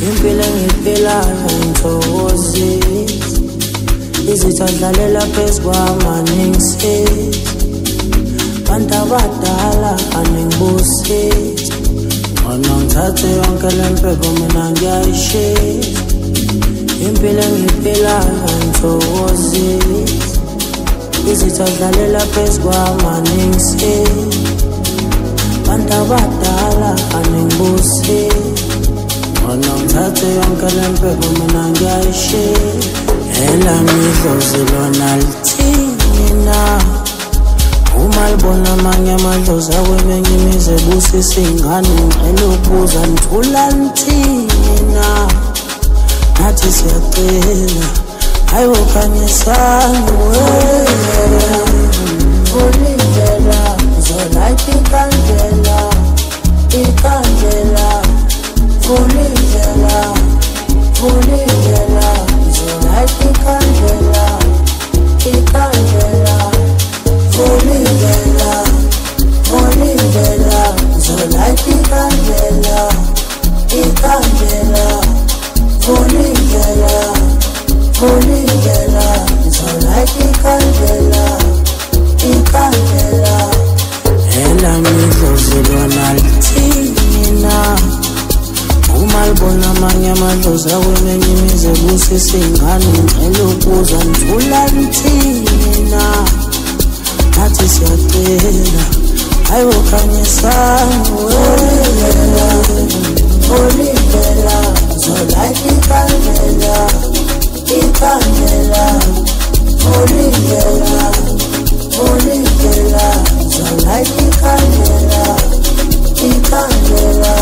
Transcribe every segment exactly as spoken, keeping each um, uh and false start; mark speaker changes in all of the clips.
Speaker 1: impilo engiphilayo ngithokozisa, izitha dlalela phezu kwamangingisiza, bantu abadala aningibusisa, wona ngithathe yonke lempepho mina ngiyayishisa, impilo engiphilayo ngithokozisa, izitha dlalela phezu kwamangingisiza, bantu abadala aningibusisa, wona ngithathe yonke lempepho mina ngiyayishisa. Elami idlozi lona lithini na, uma libona amanye amadlozi akwemenye imizi ebusisa iy'ngane, ngicela ukubuza nithula nithini na, nathi siyacela hayi wokhanyisani wena, ulindlela zolayita ikandlela, ikandlela, ulindlela, ulindlela zolayita ikandlela, ikandlela, ulindlela, ulindlela zolayita ikandlela, ikandlela, ulindlela, ulindlela zolayita ikandlela, ikandlela. Elami idlozi lona lithini na, uma libona amanye amadlozi akwemenye imizi ebusisa iy'ngane, ngicela ukubuza nithula nithini na, nathi siyacela hayi wokhanyisani wena, ulindlela zolayita ikandlela, ikandlela, ulindlela, ulindlela zolayita ikandlela, ikandlela.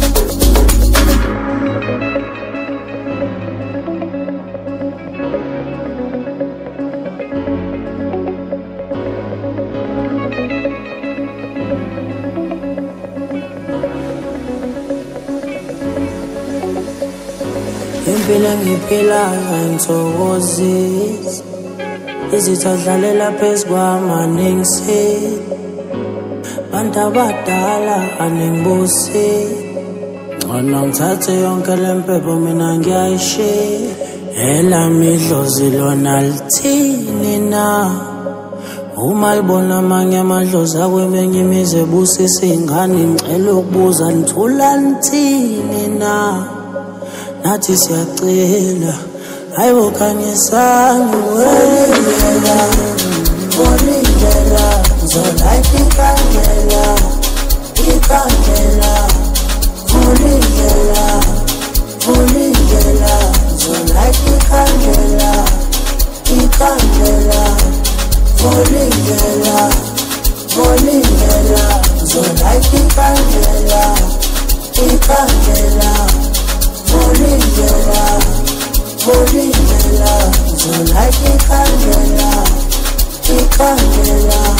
Speaker 1: Impilo engiphilayo ngithokozisa, izitha dlalela phezu kwamangingisiza, bantu abadala aningibusisa, wona ngithathe yonke lempepho mina ngiyayishisa. Elami idlozi lona lithini na, uma libona amanye amadlozi akwemenye imizi ebusisa iy'ngane, ngicela ukubuza nithula nithini na, nathi siyacela hayi wokhanyisani wena, ulindlela zolayita ikandlela, ikandlela, ulindlela, ulindlela zolayita ikandlela, ikandlela, ulindlela, ulindlela zolayita ikandlela, ikandlela, ulindlela, ulindlela zolayita ikandlela, ikandlela.